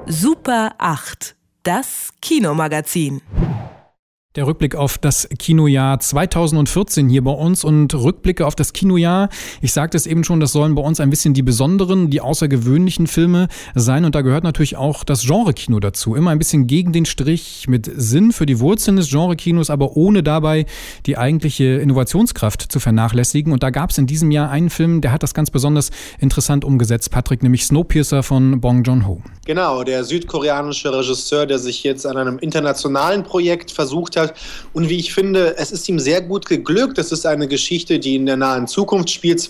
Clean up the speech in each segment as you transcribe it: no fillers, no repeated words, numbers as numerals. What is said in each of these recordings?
Super 8, das Kinomagazin. Der Rückblick auf das Kinojahr 2014 hier bei uns und Rückblicke auf das Kinojahr. Ich sagte es eben schon, das sollen bei uns ein bisschen die besonderen, die außergewöhnlichen Filme sein. Und da gehört natürlich auch das Genre-Kino dazu. Immer ein bisschen gegen den Strich, mit Sinn für die Wurzeln des Genre-Kinos, aber ohne dabei die eigentliche Innovationskraft zu vernachlässigen. Und da gab es in diesem Jahr einen Film, der hat das ganz besonders interessant umgesetzt, Patrick, nämlich Snowpiercer von Bong Joon-ho. Genau, der südkoreanische Regisseur, der sich jetzt an einem internationalen Projekt versucht hat. Und wie ich finde, es ist ihm sehr gut geglückt. Es ist eine Geschichte, die in der nahen Zukunft spielt.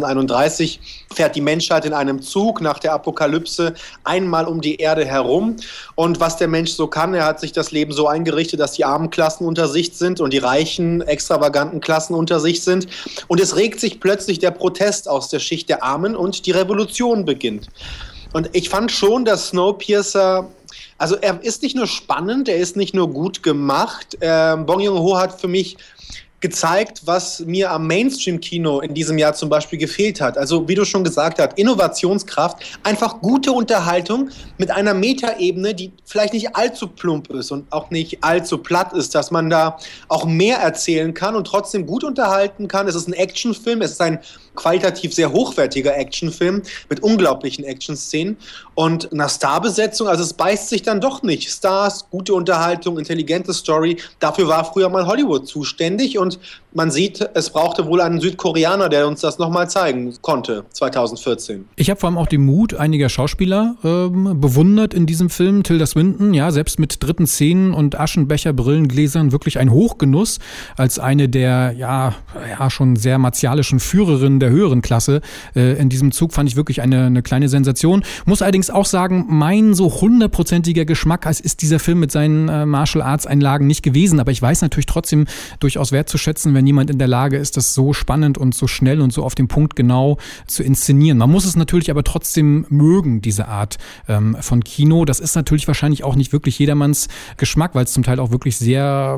2031 fährt die Menschheit in einem Zug nach der Apokalypse einmal um die Erde herum. Und was der Mensch so kann, er hat sich das Leben so eingerichtet, dass die armen Klassen unter sich sind und die reichen, extravaganten Klassen unter sich sind. Und es regt sich plötzlich der Protest aus der Schicht der Armen und die Revolution beginnt. Und ich fand schon, dass Snowpiercer, also er ist nicht nur spannend, er ist nicht nur gut gemacht. Bong Joon-ho hat für mich gezeigt, was mir am Mainstream-Kino in diesem Jahr zum Beispiel gefehlt hat. Also wie du schon gesagt hast, Innovationskraft, einfach gute Unterhaltung mit einer Metaebene, die vielleicht nicht allzu plump ist und auch nicht allzu platt ist, dass man da auch mehr erzählen kann und trotzdem gut unterhalten kann. Es ist ein Actionfilm, es ist ein qualitativ sehr hochwertiger Actionfilm mit unglaublichen Actionszenen und einer Starbesetzung, also es beißt sich dann doch nicht. Stars, gute Unterhaltung, intelligente Story, dafür war früher mal Hollywood zuständig und man sieht, es brauchte wohl einen Südkoreaner, der uns das nochmal zeigen konnte, 2014. Ich habe vor allem auch den Mut einiger Schauspieler bewundert in diesem Film. Tilda Swinton, ja, selbst mit dritten Zähnen und Aschenbecher, Brillengläsern, wirklich ein Hochgenuss als eine der, ja schon sehr martialischen Führerinnen der höheren Klasse in diesem Zug, fand ich wirklich eine kleine Sensation. Muss allerdings auch sagen, mein so 100%iger Geschmack als ist dieser Film mit seinen Martial Arts Einlagen nicht gewesen, aber ich weiß natürlich trotzdem durchaus wertzuschätzen, wenn jemand in der Lage ist, das so spannend und so schnell und so auf den Punkt genau zu inszenieren. Man muss es natürlich aber trotzdem mögen, diese Art von Kino. Das ist natürlich wahrscheinlich auch nicht wirklich jedermanns Geschmack, weil es zum Teil auch wirklich sehr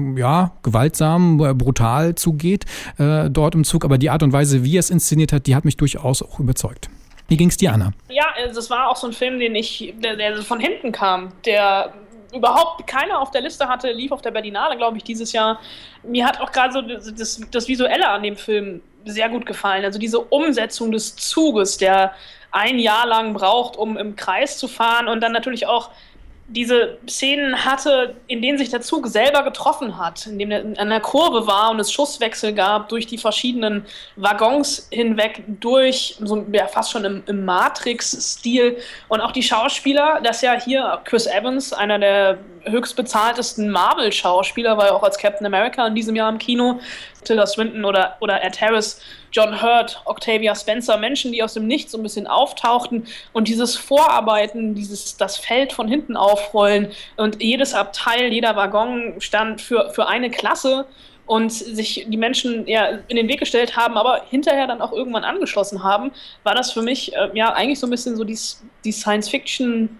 gewaltsam, brutal zugeht dort im Zug, aber die Art und Weise, wie er es inszeniert hat, die hat mich durchaus auch überzeugt. Wie ging's dir, Anna? Ja, das war auch so ein Film, der von hinten kam, der überhaupt keiner auf der Liste hatte, lief auf der Berlinale, glaube ich, dieses Jahr. Mir hat auch gerade so das Visuelle an dem Film sehr gut gefallen. Also diese Umsetzung des Zuges, der ein Jahr lang braucht, um im Kreis zu fahren und dann natürlich auch diese Szenen hatte, in denen sich der Zug selber getroffen hat, in dem er an der Kurve war und es Schusswechsel gab durch die verschiedenen Waggons hinweg, durch so fast schon im Matrix-Stil. Und auch die Schauspieler, das ja hier Chris Evans, einer der höchstbezahltesten Marvel-Schauspieler, war ja auch als Captain America in diesem Jahr im Kino, Tilda Swinton oder Ed Harris, John Hurt, Octavia Spencer, Menschen, die aus dem Nichts so ein bisschen auftauchten und dieses Vorarbeiten, das Feld von hinten aufrollen und jedes Abteil, jeder Waggon stand für eine Klasse und sich die Menschen in den Weg gestellt haben, aber hinterher dann auch irgendwann angeschlossen haben, war das für mich eigentlich so ein bisschen so die Science-Fiction-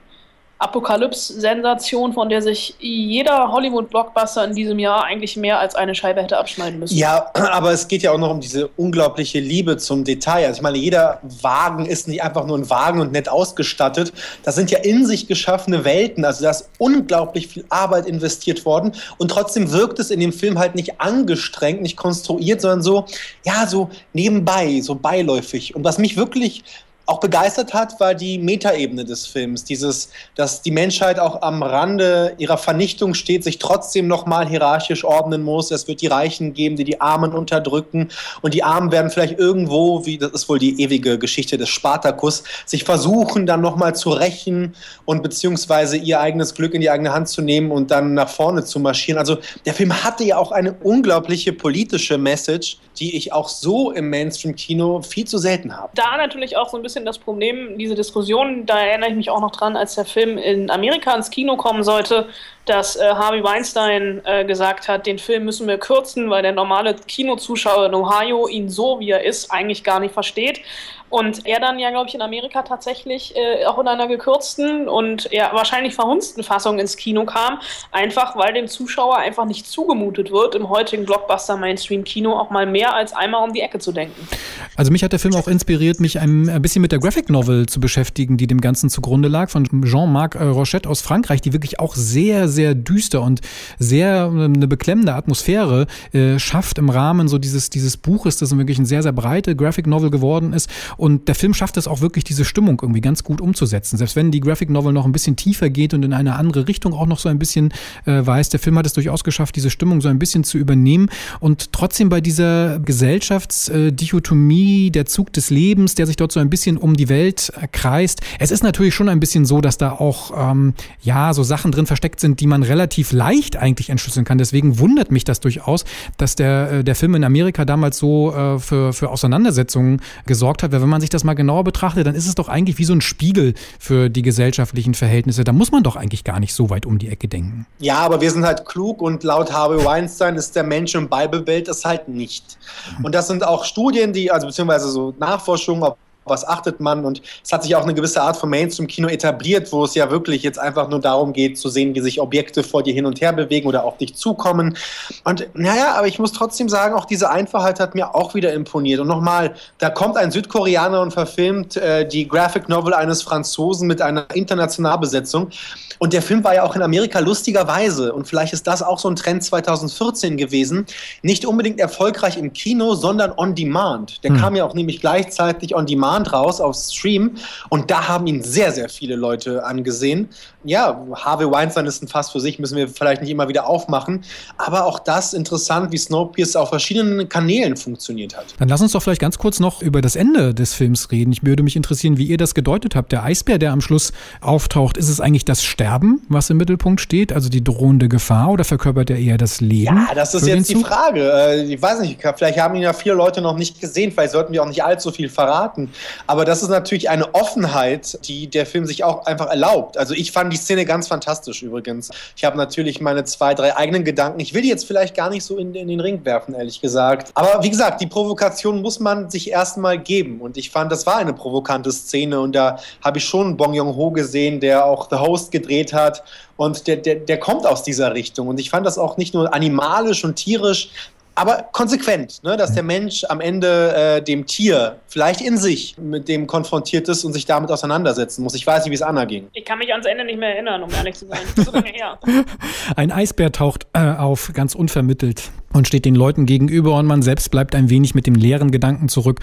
Apokalypse-Sensation, von der sich jeder Hollywood-Blockbuster in diesem Jahr eigentlich mehr als eine Scheibe hätte abschneiden müssen. Ja, aber es geht ja auch noch um diese unglaubliche Liebe zum Detail. Also ich meine, jeder Wagen ist nicht einfach nur ein Wagen und nett ausgestattet. Das sind ja in sich geschaffene Welten. Also da ist unglaublich viel Arbeit investiert worden und trotzdem wirkt es in dem Film halt nicht angestrengt, nicht konstruiert, sondern so nebenbei, so beiläufig. Und was mich wirklich auch begeistert hat, war die Metaebene des Films. Dass die Menschheit auch am Rande ihrer Vernichtung steht, sich trotzdem nochmal hierarchisch ordnen muss. Es wird die Reichen geben, die die Armen unterdrücken. Und die Armen werden vielleicht irgendwo, das ist wohl die ewige Geschichte des Spartacus, sich versuchen, dann nochmal zu rächen und beziehungsweise ihr eigenes Glück in die eigene Hand zu nehmen und dann nach vorne zu marschieren. Also der Film hatte ja auch eine unglaubliche politische Message, die ich auch so im Mainstream-Kino viel zu selten habe. Da natürlich auch so ein bisschen das Problem, diese Diskussion, da erinnere ich mich auch noch dran, als der Film in Amerika ins Kino kommen sollte, dass Harvey Weinstein gesagt hat, den Film müssen wir kürzen, weil der normale Kinozuschauer in Ohio ihn so, wie er ist, eigentlich gar nicht versteht. Und er dann ja, glaube ich, in Amerika tatsächlich auch in einer gekürzten und ja wahrscheinlich verhunzten Fassung ins Kino kam, einfach weil dem Zuschauer einfach nicht zugemutet wird, im heutigen Blockbuster-Mainstream-Kino auch mal mehr als einmal um die Ecke zu denken. Also mich hat der Film auch inspiriert, mich ein bisschen mit der Graphic Novel zu beschäftigen, die dem Ganzen zugrunde lag, von Jean-Marc Rochette aus Frankreich, die wirklich auch sehr, sehr düster und sehr eine beklemmende Atmosphäre schafft im Rahmen so dieses Buches, das wirklich eine sehr, sehr breite Graphic Novel geworden ist. Und der Film schafft es auch wirklich, diese Stimmung irgendwie ganz gut umzusetzen. Selbst wenn die Graphic Novel noch ein bisschen tiefer geht und in eine andere Richtung auch noch so ein bisschen weist, der Film hat es durchaus geschafft, diese Stimmung so ein bisschen zu übernehmen und trotzdem bei dieser Gesellschaftsdichotomie, der Zug des Lebens, der sich dort so ein bisschen um die Welt kreist. Es ist natürlich schon ein bisschen so, dass da auch so Sachen drin versteckt sind, die man relativ leicht eigentlich entschlüsseln kann. Deswegen wundert mich das durchaus, dass der Film in Amerika damals so für Auseinandersetzungen gesorgt hat. Weil wenn man sich das mal genauer betrachtet, dann ist es doch eigentlich wie so ein Spiegel für die gesellschaftlichen Verhältnisse. Da muss man doch eigentlich gar nicht so weit um die Ecke denken. Ja, aber wir sind halt klug und laut Harvey Weinstein ist der Mensch im Bibelbild es halt nicht. Und das sind auch Studien, beziehungsweise so Nachforschungen, auf was achtet man, und es hat sich auch eine gewisse Art von Mainstream-Kino etabliert, wo es ja wirklich jetzt einfach nur darum geht, zu sehen, wie sich Objekte vor dir hin und her bewegen oder auf dich zukommen. Und aber ich muss trotzdem sagen, auch diese Einfachheit hat mir auch wieder imponiert. Und nochmal, da kommt ein Südkoreaner und verfilmt die Graphic Novel eines Franzosen mit einer Internationalbesetzung. Und der Film war ja auch in Amerika lustigerweise, und vielleicht ist das auch so ein Trend 2014 gewesen, nicht unbedingt erfolgreich im Kino, sondern on demand. Der kam ja auch nämlich gleichzeitig on demand raus auf Stream, und da haben ihn sehr, sehr viele Leute angesehen. Ja, Harvey Weinstein ist ein Fass für sich, müssen wir vielleicht nicht immer wieder aufmachen, aber auch das interessant, wie Snowpiercer auf verschiedenen Kanälen funktioniert hat. Dann lass uns doch vielleicht ganz kurz noch über das Ende des Films reden. Ich würde mich interessieren, wie ihr das gedeutet habt. Der Eisbär, der am Schluss auftaucht, ist es eigentlich das Sterben, was im Mittelpunkt steht, also die drohende Gefahr, oder verkörpert er eher das Leben? Ja, das ist jetzt die Frage. Ich weiß nicht, vielleicht haben ihn ja viele Leute noch nicht gesehen, vielleicht sollten wir auch nicht allzu viel verraten. Aber das ist natürlich eine Offenheit, die der Film sich auch einfach erlaubt. Also ich fand die Szene ganz fantastisch übrigens. Ich habe natürlich meine 2, 3 eigenen Gedanken. Ich will die jetzt vielleicht gar nicht so in den Ring werfen, ehrlich gesagt. Aber wie gesagt, die Provokation muss man sich erstmal geben. Und ich fand, das war eine provokante Szene. Und da habe ich schon Bong Joon-ho gesehen, der auch The Host gedreht hat. Und der kommt aus dieser Richtung. Und ich fand das auch nicht nur animalisch und tierisch, aber konsequent, ne, dass der Mensch am Ende dem Tier, vielleicht in sich, mit dem konfrontiert ist und sich damit auseinandersetzen muss. Ich weiß nicht, wie es Anna ging. Ich kann mich ans Ende nicht mehr erinnern, um ehrlich zu sein. So lange her. Ein Eisbär taucht auf, ganz unvermittelt, und steht den Leuten gegenüber, und man selbst bleibt ein wenig mit dem leeren Gedanken zurück.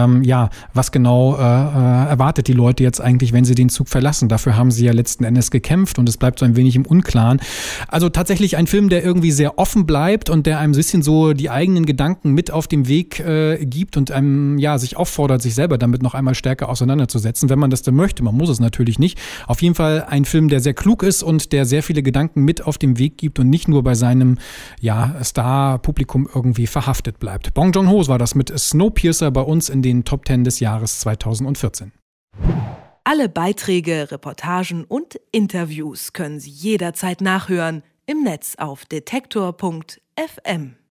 Was genau erwartet die Leute jetzt eigentlich, wenn sie den Zug verlassen? Dafür haben sie ja letzten Endes gekämpft, und es bleibt so ein wenig im Unklaren. Also tatsächlich ein Film, der irgendwie sehr offen bleibt und der einem ein bisschen so die eigenen Gedanken mit auf den Weg gibt und einem sich auffordert, sich selber damit noch einmal stärker auseinanderzusetzen, wenn man das denn möchte. Man muss es natürlich nicht. Auf jeden Fall ein Film, der sehr klug ist und der sehr viele Gedanken mit auf den Weg gibt und nicht nur bei seinem Star-Publikum irgendwie verhaftet bleibt. Bong Joon-ho war das mit Snowpiercer bei uns in den Top 10 des Jahres 2014. Alle Beiträge, Reportagen und Interviews können Sie jederzeit nachhören im Netz auf detektor.fm.